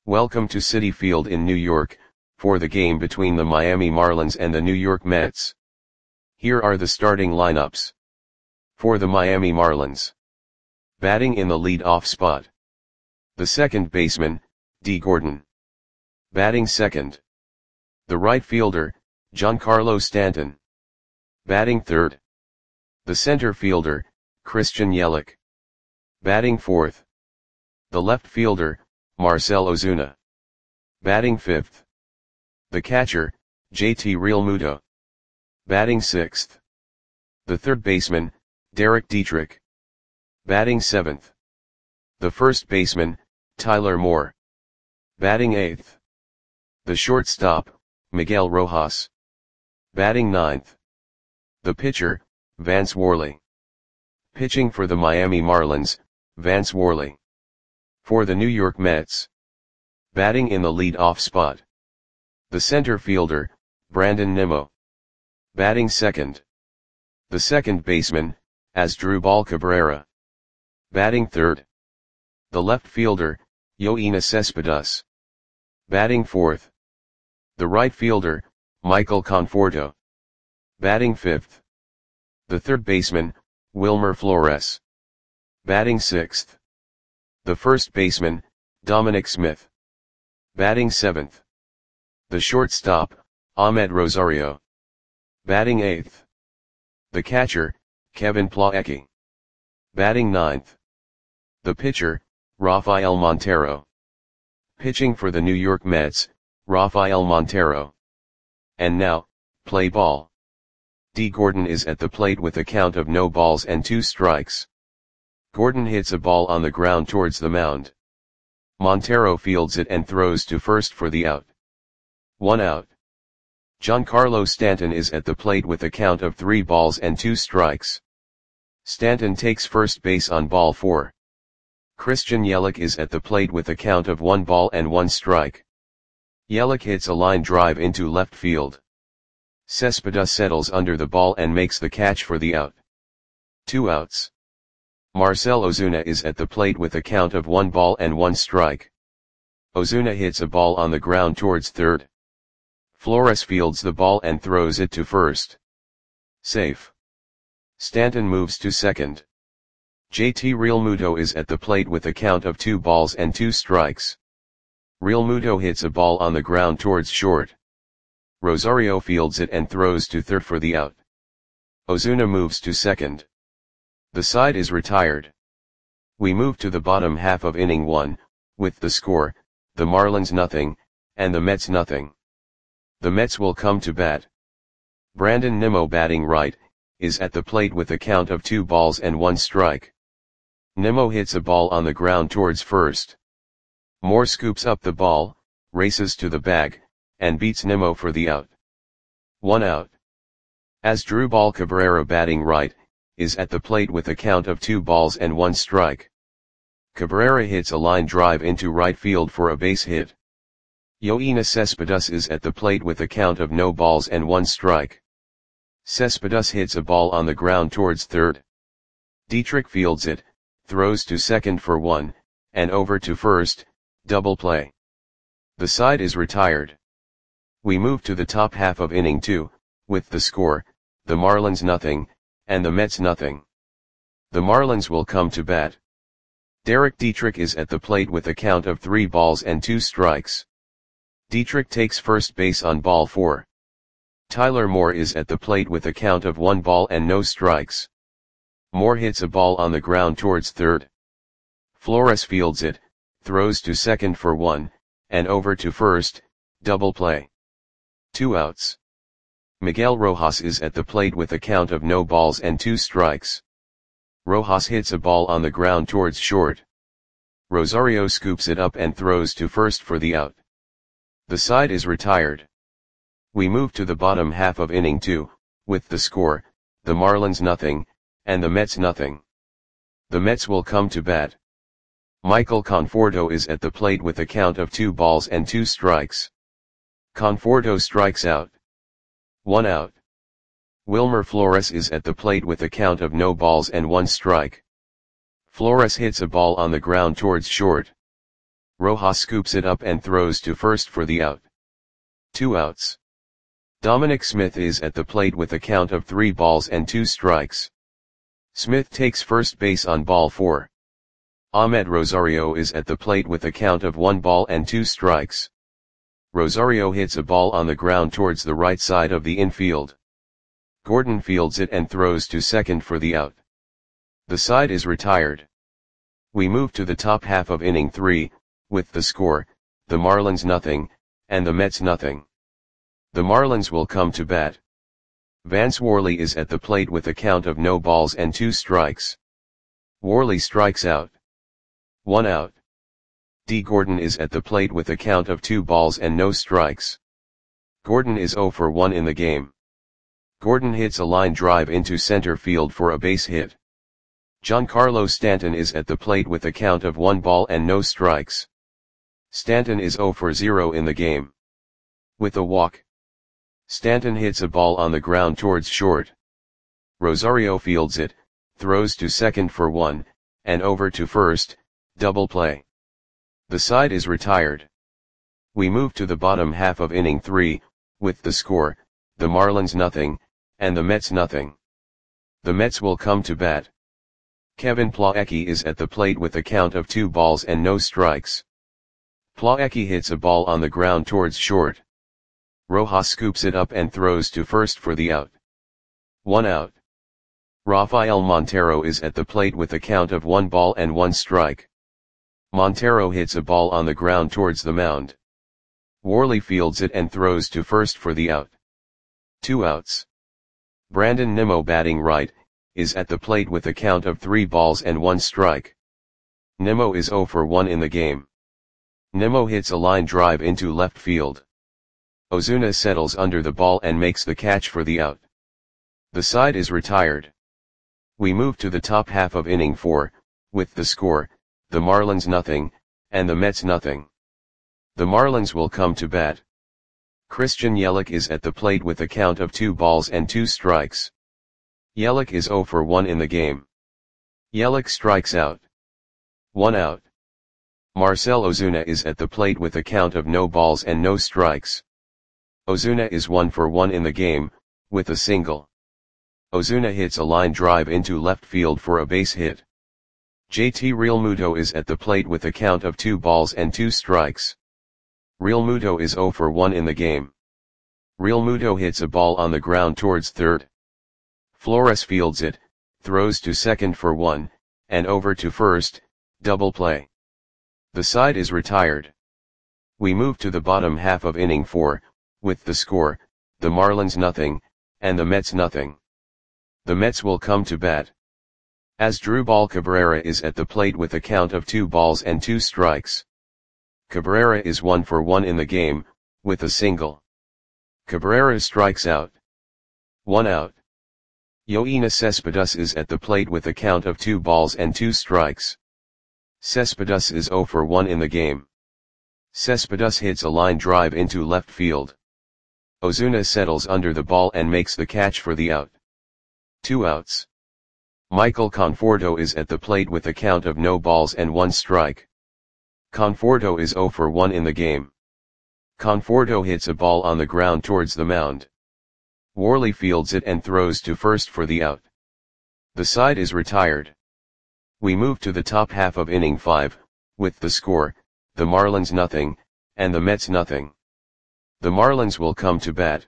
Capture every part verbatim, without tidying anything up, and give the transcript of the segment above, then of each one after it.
Welcome to Citi Field in New York, for the game between the Miami Marlins and the New York Mets. Here are the starting lineups. For the Miami Marlins. Batting in the lead-off spot. The second baseman, Dee Gordon. Batting second. The right fielder, Giancarlo Stanton. Batting third. The center fielder, Christian Yelich. Batting fourth. The left fielder, Marcell Ozuna. Batting fifth. The catcher, J T Realmuto. Batting sixth. The third baseman, Derek Dietrich. Batting seventh. The first baseman, Tyler Moore. Batting eighth. The shortstop, Miguel Rojas. Batting ninth. The pitcher, Vance Worley. Pitching for the Miami Marlins, Vance Worley. For the New York Mets. Batting in the lead-off spot. The center fielder, Brandon Nimmo. Batting second. The second baseman, Asdrubal Cabrera. Batting third. The left fielder, Yoenis Cespedes. Batting fourth. The right fielder, Michael Conforto. Batting fifth. The third baseman, Wilmer Flores. Batting sixth. The first baseman, Dominic Smith. Batting seventh. The shortstop, Ahmed Rosario. Batting eighth. The catcher, Kevin Plawecki. Batting ninth. The pitcher, Rafael Montero. Pitching for the New York Mets, Rafael Montero. And now, play ball. Dee Gordon is at the plate with a count of no balls and two strikes. Gordon hits a ball on the ground towards the mound. Montero fields it and throws to first for the out. One out. Giancarlo Stanton is at the plate with a count of three balls and two strikes. Stanton takes first base on ball four. Christian Yelich is at the plate with a count of one ball and one strike. Yelich hits a line drive into left field. Cespedes settles under the ball and makes the catch for the out. Two outs. Marcell Ozuna is at the plate with a count of one ball and one strike. Ozuna hits a ball on the ground towards third. Flores fields the ball and throws it to first. Safe. Stanton moves to second. J T Realmuto is at the plate with a count of two balls and two strikes. Realmuto hits a ball on the ground towards short. Rosario fields it and throws to third for the out. Ozuna moves to second. The side is retired. We move to the bottom half of inning one, with the score, the Marlins nothing, and the Mets nothing. The Mets will come to bat. Brandon Nimmo batting right, is at the plate with a count of two balls and one strike. Nimmo hits a ball on the ground towards first. Moore scoops up the ball, races to the bag, and beats Nimmo for the out. One out. Asdrubal Cabrera batting right, is at the plate with a count of two balls and one strike. Cabrera hits a line drive into right field for a base hit. Yoenis Cespedes is at the plate with a count of no balls and one strike. Cespedes hits a ball on the ground towards third. Dietrich fields it, throws to second for one, and over to first, double play. The side is retired. We move to the top half of inning two, with the score, the Marlins nothing, and the Mets nothing. The Marlins will come to bat. Derek Dietrich is at the plate with a count of three balls and two strikes. Dietrich takes first base on ball four. Tyler Moore is at the plate with a count of one ball and no strikes. Moore hits a ball on the ground towards third. Flores fields it, throws to second for one, and over to first, double play. Two outs. Miguel Rojas is at the plate with a count of no balls and two strikes. Rojas hits a ball on the ground towards short. Rosario scoops it up and throws to first for the out. The side is retired. We move to the bottom half of inning two, with the score, the Marlins nothing, and the Mets nothing. The Mets will come to bat. Michael Conforto is at the plate with a count of two balls and two strikes. Conforto strikes out. One out. Wilmer Flores is at the plate with a count of no balls and one strike. Flores hits a ball on the ground towards short. Rojas scoops it up and throws to first for the out. Two outs. Dominic Smith is at the plate with a count of three balls and two strikes. Smith takes first base on ball four. Ahmed Rosario is at the plate with a count of one ball and two strikes. Rosario hits a ball on the ground towards the right side of the infield. Gordon fields it and throws to second for the out. The side is retired. We move to the top half of inning three, with the score, the Marlins nothing, and the Mets nothing. The Marlins will come to bat. Vance Worley is at the plate with a count of no balls and two strikes. Worley strikes out. One out. D. Gordon is at the plate with a count of two balls and no strikes. Gordon is oh for one in the game. Gordon hits a line drive into center field for a base hit. Giancarlo Stanton is at the plate with a count of one ball and no strikes. Stanton is oh for zero in the game. With a walk. Stanton hits a ball on the ground towards short. Rosario fields it, throws to second for one, and over to first, double play. The side is retired. We move to the bottom half of inning three, with the score, the Marlins nothing, and the Mets nothing. The Mets will come to bat. Kevin Plawecki is at the plate with a count of two balls and no strikes. Plawecki hits a ball on the ground towards short. Rojas scoops it up and throws to first for the out. One out. Rafael Montero is at the plate with a count of one ball and one strike. Montero hits a ball on the ground towards the mound. Worley fields it and throws to first for the out. Two outs. Brandon Nimmo, batting right, is at the plate with a count of three balls and one strike. Nimmo is oh for one in the game. Nimmo hits a line drive into left field. Ozuna settles under the ball and makes the catch for the out. The side is retired. We move to the top half of inning four, with the score, the Marlins nothing, and the Mets nothing. The Marlins will come to bat. Christian Yelich is at the plate with a count of two balls and two strikes. Yelich is oh for one in the game. Yelich strikes out. One out. Marcell Ozuna is at the plate with a count of no balls and no strikes. Ozuna is one for one in the game, with a single. Ozuna hits a line drive into left field for a base hit. J T Realmuto is at the plate with a count of two balls and two strikes. Realmuto is oh for one in the game. Realmuto hits a ball on the ground towards third. Flores fields it, throws to second for one, and over to first, double play. The side is retired. We move to the bottom half of inning four, with the score, the Marlins nothing, and the Mets nothing. The Mets will come to bat. Asdrubal Cabrera is at the plate with a count of two balls and two strikes. Cabrera is one for one in the game, with a single. Cabrera strikes out. One out. Yoenis Cespedes is at the plate with a count of two balls and two strikes. Cespedes is oh for one in the game. Cespedes hits a line drive into left field. Ozuna settles under the ball and makes the catch for the out. Two outs. Michael Conforto is at the plate with a count of no balls and one strike. Conforto is oh for one in the game. Conforto hits a ball on the ground towards the mound. Worley fields it and throws to first for the out. The side is retired. We move to the top half of inning five, with the score, the Marlins nothing, and the Mets nothing. The Marlins will come to bat.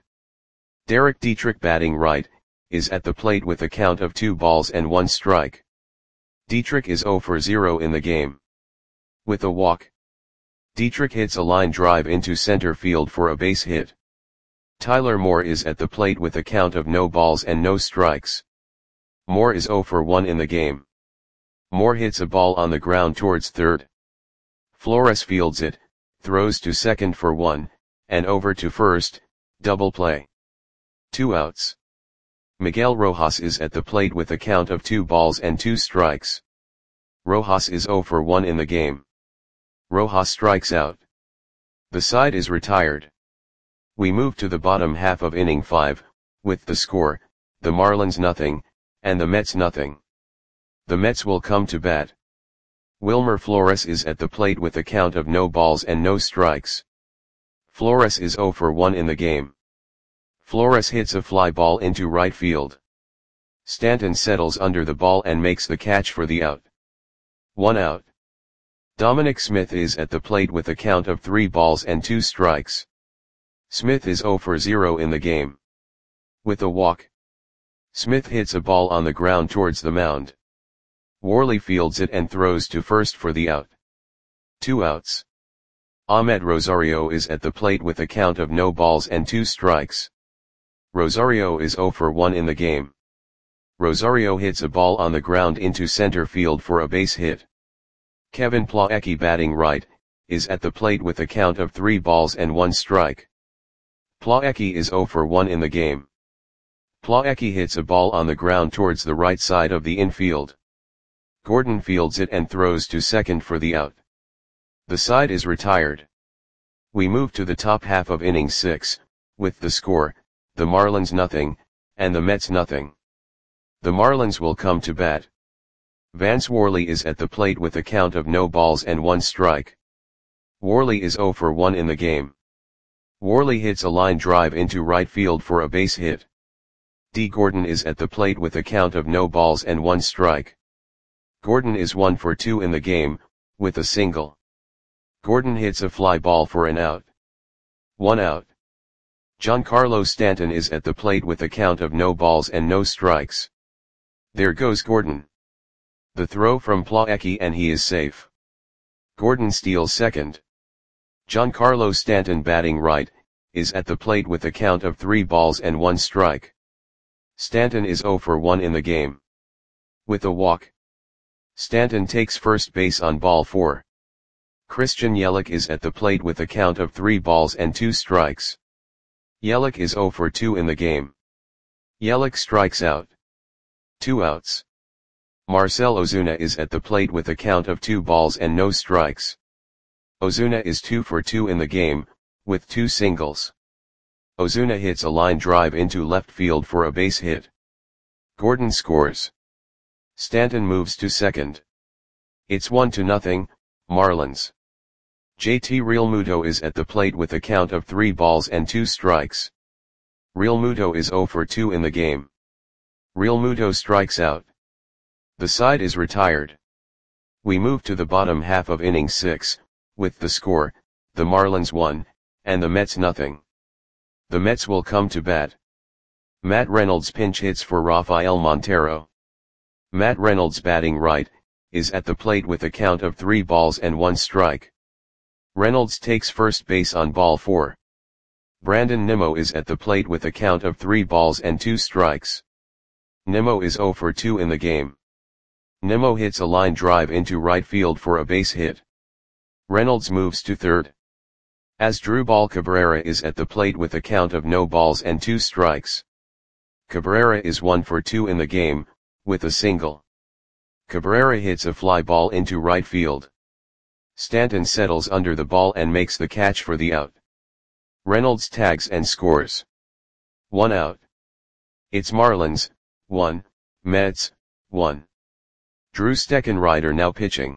Derek Dietrich, batting right, is at the plate with a count of two balls and one strike. Dietrich is oh for zero in the game. With a walk. Dietrich hits a line drive into center field for a base hit. Tyler Moore is at the plate with a count of no balls and no strikes. Moore is oh for one in the game. Moore hits a ball on the ground towards third. Flores fields it, throws to second for one, and over to first, double play. Two outs. Miguel Rojas is at the plate with a count of two balls and two strikes. Rojas is oh for one in the game. Rojas strikes out. The side is retired. We move to the bottom half of inning five, with the score, the Marlins nothing, and the Mets nothing. The Mets will come to bat. Wilmer Flores is at the plate with a count of no balls and no strikes. Flores is zero for one in the game. Flores hits a fly ball into right field. Stanton settles under the ball and makes the catch for the out. One out. Dominic Smith is at the plate with a count of three balls and two strikes. Smith is zero for zero in the game. With a walk, Smith hits a ball on the ground towards the mound. Worley fields it and throws to first for the out. Two outs. Ahmed Rosario is at the plate with a count of no balls and two strikes. Rosario is zero for one in the game. Rosario hits a ball on the ground into center field for a base hit. Kevin Plawecki, batting right, is at the plate with a count of three balls and one strike. Plawecki is zero for one in the game. Plawecki hits a ball on the ground towards the right side of the infield. Gordon fields it and throws to second for the out. The side is retired. We move to the top half of inning six, with the score, the Marlins nothing, and the Mets nothing. The Marlins will come to bat. Vance Worley is at the plate with a count of no balls and one strike. Worley is zero for one in the game. Worley hits a line drive into right field for a base hit. D. Gordon is at the plate with a count of no balls and one strike. Gordon is one for two in the game, with a single. Gordon hits a fly ball for an out. One out. Giancarlo Stanton is at the plate with a count of no balls and no strikes. There goes Gordon. The throw from Plawecki and he is safe. Gordon steals second. Giancarlo Stanton, batting right, is at the plate with a count of three balls and one strike. Stanton is zero for one in the game. With a walk, Stanton takes first base on ball four. Christian Yelich is at the plate with a count of three balls and two strikes. Yelich is zero for two in the game. Yelich strikes out. Two outs. Marcell Ozuna is at the plate with a count of two balls and no strikes. Ozuna is two for two in the game, with two singles. Ozuna hits a line drive into left field for a base hit. Gordon scores. Stanton moves to second. It's one to nothing, Marlins. J T Realmuto is at the plate with a count of three balls and two strikes. Realmuto is zero for two in the game. Realmuto strikes out. The side is retired. We move to the bottom half of inning six, with the score, the Marlins one, and the Mets nothing. The Mets will come to bat. Matt Reynolds pinch hits for Rafael Montero. Matt Reynolds, batting right, is at the plate with a count of three balls and one strike. Reynolds takes first base on ball four. Brandon Nimmo is at the plate with a count of three balls and two strikes. Nimmo is zero for two in the game. Nimmo hits a line drive into right field for a base hit. Reynolds moves to third. Asdrubal Cabrera is at the plate with a count of no balls and two strikes. Cabrera is one for two in the game, with a single. Cabrera hits a fly ball into right field. Stanton settles under the ball and makes the catch for the out. Reynolds tags and scores. One out. It's Marlins, one, Mets, one. Drew Steckenrider now pitching.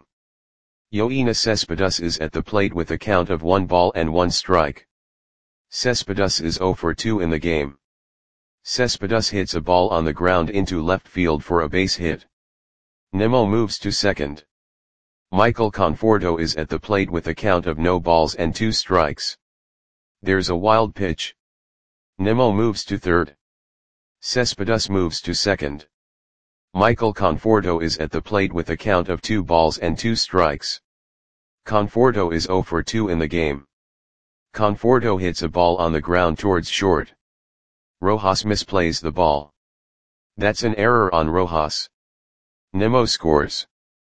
Yoenis Cespedes is at the plate with a count of one ball and one strike. Cespedes is zero for two in the game. Cespedes hits a ball on the ground into left field for a base hit. Nimmo moves to second. Michael Conforto is at the plate with a count of no balls and two strikes. There's a wild pitch. Nimmo moves to third. Cespedes moves to second. Michael Conforto is at the plate with a count of two balls and two strikes. Conforto is zero for two in the game. Conforto hits a ball on the ground towards short. Rojas misplays the ball. That's an error on Rojas. Nimmo scores.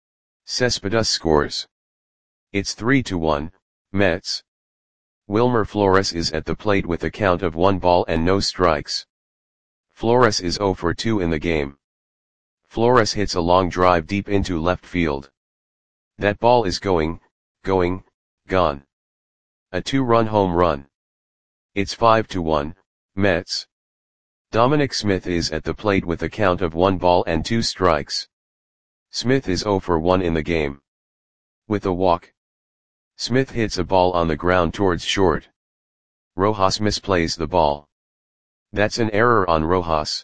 Cespedes scores. It's three to one, Mets. Wilmer Flores is at the plate with a count of one ball and no strikes. Flores is zero for two in the game. Flores hits a long drive deep into left field. That ball is going, going, gone. A two-run home run. It's five to one, Mets. Dominic Smith is at the plate with a count of one ball and two strikes. Smith is zero for one in the game. With a walk. Smith hits a ball on the ground towards short. Rojas misplays the ball. That's an error on Rojas.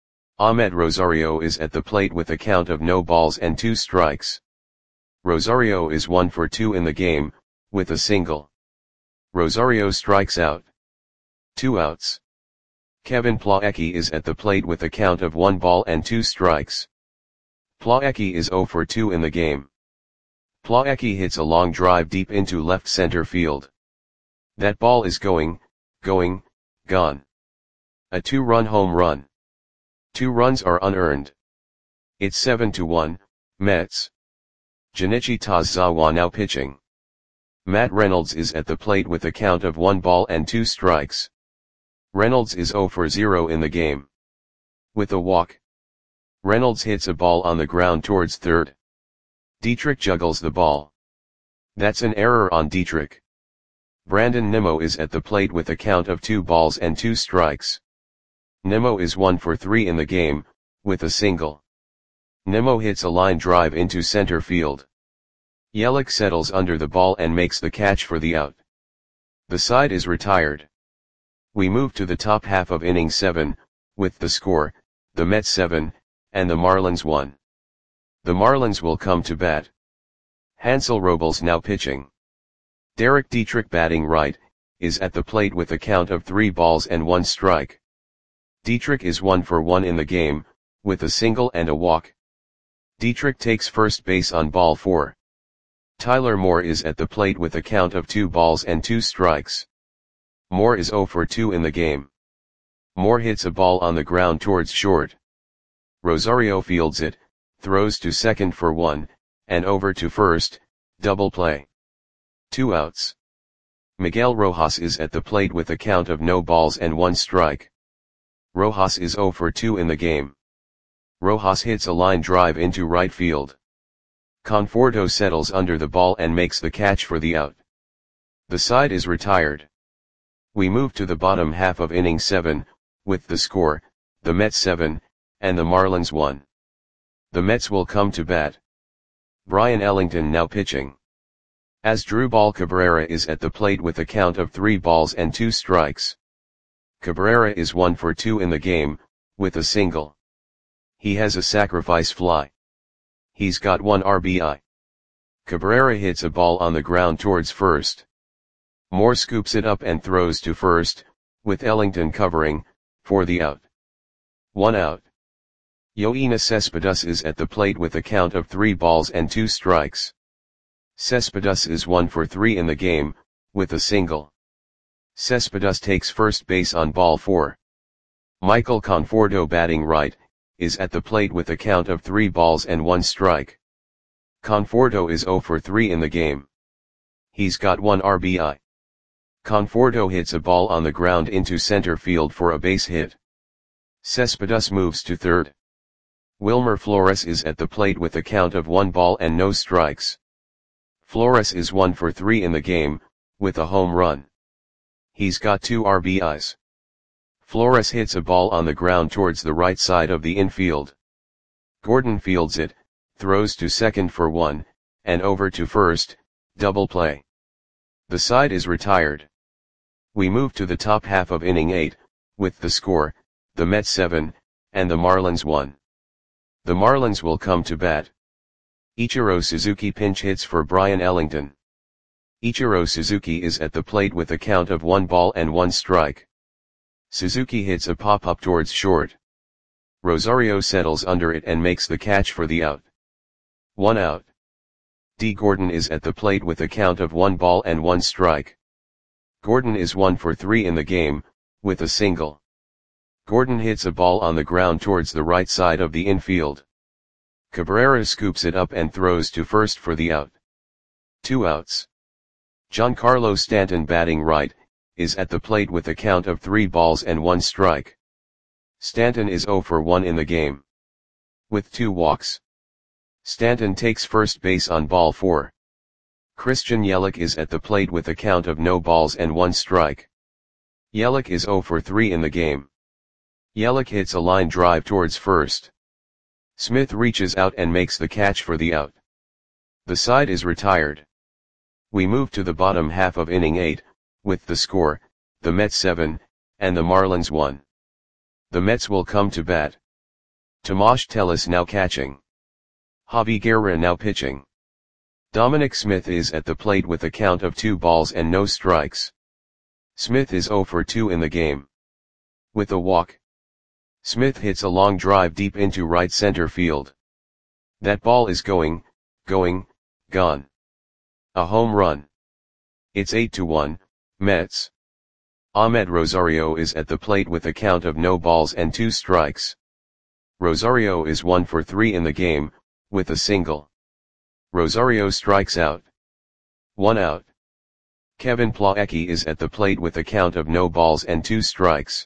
Ahmed Rosario is at the plate with a count of no balls and two strikes. Rosario is one for two in the game, with a single. Rosario strikes out. Two outs. Kevin Plawecki is at the plate with a count of one ball and two strikes. Plawecki is zero for two in the game. Plawecki hits a long drive deep into left center field. That ball is going, going, gone. A two-run home run. Two runs are unearned. It's seven to one, Mets. Junichi Tazawa now pitching. Matt Reynolds is at the plate with a count of one ball and two strikes. Reynolds is zero for zero in the game. With a walk. Reynolds hits a ball on the ground towards third. Dietrich juggles the ball. That's an error on Dietrich. Brandon Nimmo is at the plate with a count of two balls and two strikes. Nimmo is one for three in the game, with a single. Nimmo hits a line drive into center field. Yelich settles under the ball and makes the catch for the out. The side is retired. We move to the top half of inning seven, with the score, the Mets seven, and the Marlins one. The Marlins will come to bat. Hansel Robles now pitching. Derek Dietrich batting right, is at the plate with a count of three balls and one strike. Dietrich is one for one in the game, with a single and a walk. Dietrich takes first base on ball four. Tyler Moore is at the plate with a count of two balls and two strikes. Moore is zero for two in the game. Moore hits a ball on the ground towards short. Rosario fields it, throws to second for one, and over to first, double play. Two outs. Miguel Rojas is at the plate with a count of no balls and one strike. Rojas is zero for two in the game. Rojas hits a line drive into right field. Conforto settles under the ball and makes the catch for the out. The side is retired. We move to the bottom half of inning seven, with the score, the Mets seven, and the Marlins one. The Mets will come to bat. Brian Ellington now pitching. Asdrubal Cabrera is at the plate with a count of three balls and two strikes. Cabrera is one for two in the game, with a single. He has a sacrifice fly. He's got one R B I. Cabrera hits a ball on the ground towards first. Moore scoops it up and throws to first, with Ellington covering, for the out. One out. Yoenis Cespedes is at the plate with a count of three balls and two strikes. Cespedes is one for three in the game, with a single. Cespedes takes first base on ball four. Michael Conforto batting right, is at the plate with a count of three balls and one strike. Conforto is zero for three in the game. He's got one R B I. Conforto hits a ball on the ground into center field for a base hit. Cespedes moves to third. Wilmer Flores is at the plate with a count of one ball and no strikes. Flores is one for three in the game, with a home run. He's got two R B Is. Flores hits a ball on the ground towards the right side of the infield. Gordon fields it, throws to second for one, and over to first, double play. The side is retired. We move to the top half of inning eight, with the score, the Mets seven, and the Marlins one. The Marlins will come to bat. Ichiro Suzuki pinch hits for Brian Ellington. Ichiro Suzuki is at the plate with a count of one ball and one strike. Suzuki hits a pop-up towards short. Rosario settles under it and makes the catch for the out. One out. D. Gordon is at the plate with a count of one ball and one strike. Gordon is one for three in the game, with a single. Gordon hits a ball on the ground towards the right side of the infield. Cabrera scoops it up and throws to first for the out. Two outs. Giancarlo Stanton batting right, is at the plate with a count of three balls and one strike. Stanton is zero for one in the game. With two walks. Stanton takes first base on ball four. Christian Yelich is at the plate with a count of no balls and one strike. Yelich is zero for three in the game. Yelich hits a line drive towards first. Smith reaches out and makes the catch for the out. The side is retired. We move to the bottom half of inning eight, with the score, the Mets seven, and the Marlins one. The Mets will come to bat. Tomas Tellis now catching. Javi Guerra now pitching. Dominic Smith is at the plate with a count of two balls and no strikes. Smith is zero for two in the game. With a walk, Smith hits a long drive deep into right center field. That ball is going, going, gone. A home run. It's eight to one, Mets. Ahmed Rosario is at the plate with a count of no balls and two strikes. Rosario is one for three in the game, with a single. Rosario strikes out. One out. Kevin Plawecki is at the plate with a count of no balls and two strikes.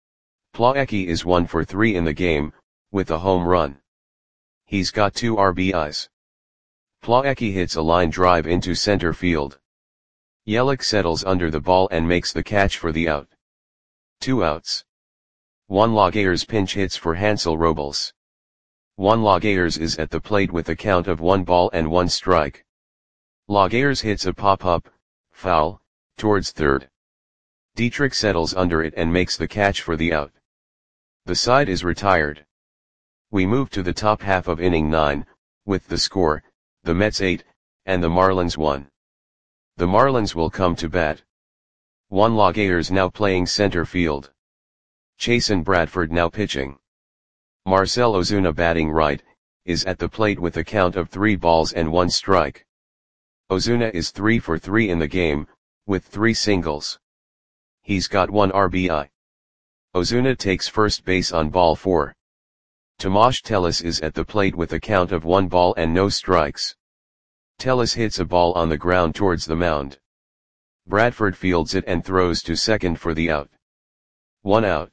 Plawecki is one for three in the game, with a home run. He's got two R B Is. Plawecki hits a line drive into center field. Yelich settles under the ball and makes the catch for the out. Two outs. Juan Lagares pinch hits for Hansel Robles. Juan Lagares is at the plate with a count of one ball and one strike. Lagares hits a pop-up, foul, towards third. Dietrich settles under it and makes the catch for the out. The side is retired. We move to the top half of inning nine, with the score, the Mets eight, and the Marlins one. The Marlins will come to bat. Juan Lagares now playing center field. Chasen Bradford now pitching. Marcell Ozuna batting right, is at the plate with a count of three balls and one strike. Ozuna is three for three in the game, with three singles. He's got one R B I. Ozuna takes first base on ball four. Tomas Tellis is at the plate with a count of one ball and no strikes. Tellis hits a ball on the ground towards the mound. Bradford fields it and throws to second for the out. One out.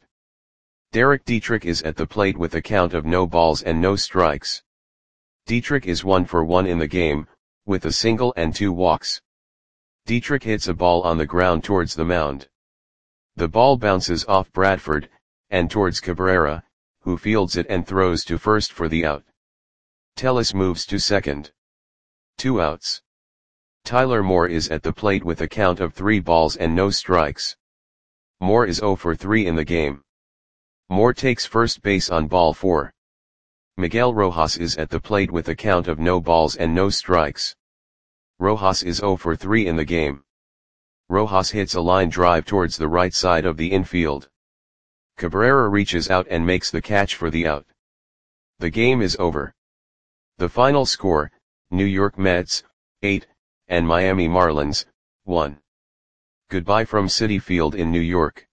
Derek Dietrich is at the plate with a count of no balls and no strikes. Dietrich is one for one in the game, with a single and two walks. Dietrich hits a ball on the ground towards the mound. The ball bounces off Bradford, and towards Cabrera, who fields it and throws to first for the out. Tellis moves to second. Two outs. Tyler Moore is at the plate with a count of three balls and no strikes. Moore is zero for three in the game. Moore takes first base on ball four. Miguel Rojas is at the plate with a count of no balls and no strikes. Rojas is zero for three in the game. Rojas hits a line drive towards the right side of the infield. Cabrera reaches out and makes the catch for the out. The game is over. The final score, New York Mets, eight, and Miami Marlins, one. Goodbye from Citi Field in New York.